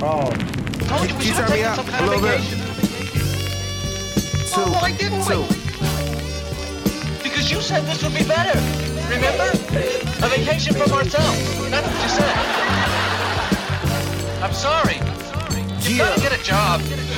Told you we should have taken some kind of vacation. Well, why didn't we? Because you said this would be better. Remember? A vacation from ourselves. That's what you said. I'm sorry. You gotta get a job.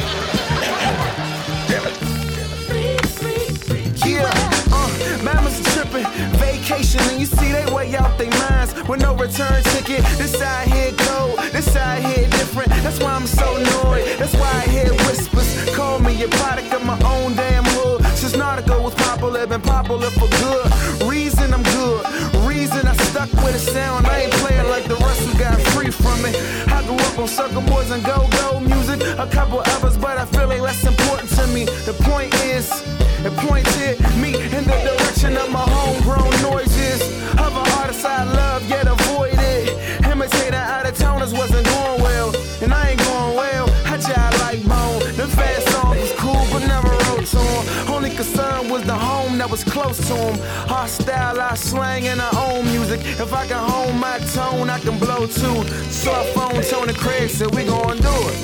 Mama's tripping, vacation, and you see they weigh out their minds with no return ticket. This side here cold, this side here different. That's why I'm so annoyed. That's why I hear whispers. Call me a product of my own damn hood. Since Nautical was popular, been popular for good. Reason I'm good, reason I stuck with a sound. I ain't playing like the rest who got free from it. I grew up on Circle Boys and Go-Go music, a couple others, but I feel they less important to me. The point is, it pointed me in the direction of my homegrown noises. Other artists I love, yet avoided. Imitating out-of-towners wasn't going well, and I ain't going well. I jive like bone. The fast songs was cool, but never wrote to him. Only concern was the home that was close to him. Our style, our slang, and our own music. If I can hone my tone, I can blow too. So I phoned Tony Craig, said we gon' do it.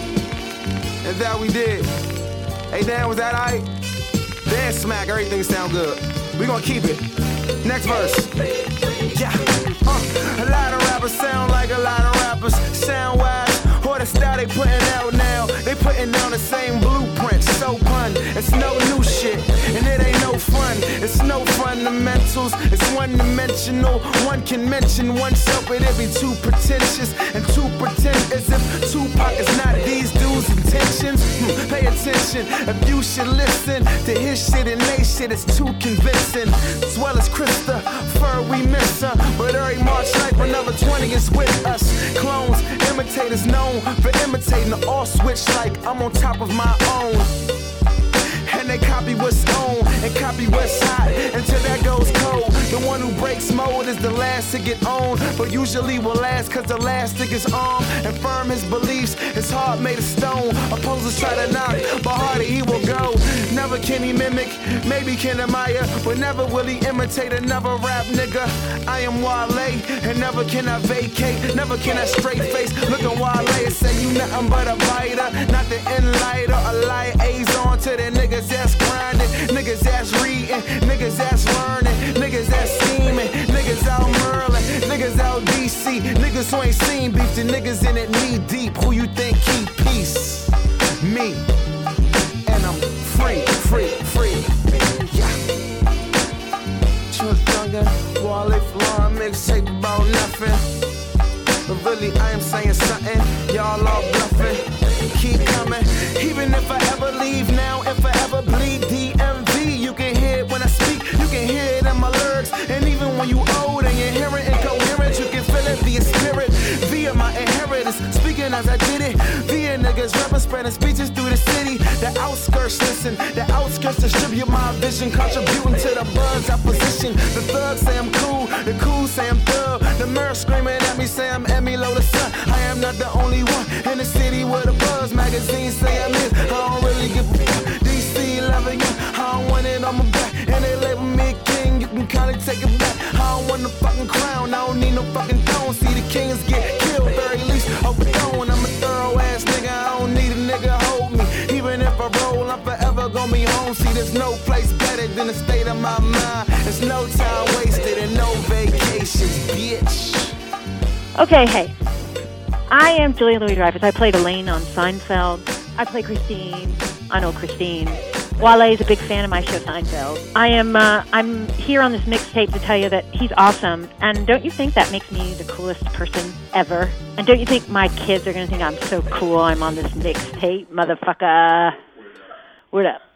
And that we did. Hey, Dan, was that aight? Dance smack, everything sound good. We gonna keep it. Next verse. Yeah. A lot of rappers sound like a lot of rappers. Sound wise, or the style they putting out now. They putting down the same blueprint. So pun, it's no new shit, and it ain't no fun. It's no fundamentals, it's one-dimensional. One can mention oneself, but it be too pretentious and too pretend as if Tupac is not these dudes' intentions. Pay attention if you should listen to his shit, and they shit is too convincing. As well as Krista, Fur, we miss her, but every March like another 20 is with us. Clones, imitators known for imitating, all switch like I'm on top of my own. And they copy what's on and copy what's hot until that goes cold. The one who breaks mold is the last to get on, but usually will last cause the elastic is armed and firm his beliefs. His heart made of stone. Opposers try to knock, but harder he will go. Never can he mimic, maybe can admire, but never will he imitate another rap nigga. I am Wale, and never can I vacate, never can I straight face. Look at Wale and say you nothing but a biter, not the enlighter, a liaison to the niggas that's grinding, niggas that's reading, niggas that's learning, niggas that's scheming, niggas out Merlin, niggas out DC, niggas who ain't seen beef, the niggas in it knee deep. Who you think keep peace? Me. And I'm free, free, free. Yeah. Chuck Dungan, Wale Flora mixtape about nothing. But really I am saying something, y'all all bluffing. Keep coming, even if I ever leave now, if I ever bleed DMV, you can hear it when I speak, you can hear it in my lyrics. And even when you old and you're hearing incoherent, you can feel it via spirit, via my inheritance. Speaking as I did it, via niggas rapping, spreading speeches through the city. The outskirts listen, the outskirts distribute my vision, contributing to the buzz opposition. The thugs say I'm cool, the cool say I'm thug. The mirror screaming at me say I'm Emmy Lola son. I am not the only one in the city with a buzz. Magazines say I'm it, I don't really give a fuck. DC loving you, I don't want it on my back. And they label me a king, you can kinda take it back. I don't want no fucking crown, I don't need no fucking throne. See the kings get killed, very least overthrown. I'm a thorough ass nigga, I don't need a nigga hold me. Even if I roll, I'm forever gonna be home. See, there's no place better than the state of my mind. There's no time wasted and no vacations, bitch. Okay, hey. I am Julia Louis-Dreyfus. I played Elaine on Seinfeld. I play Christine on Oh Christine. Wale is a big fan of my show Seinfeld. I'm here on this mixtape to tell you that he's awesome. And don't you think that makes me the coolest person ever? And don't you think my kids are going to think I'm so cool I'm on this mixtape, motherfucker? Word up.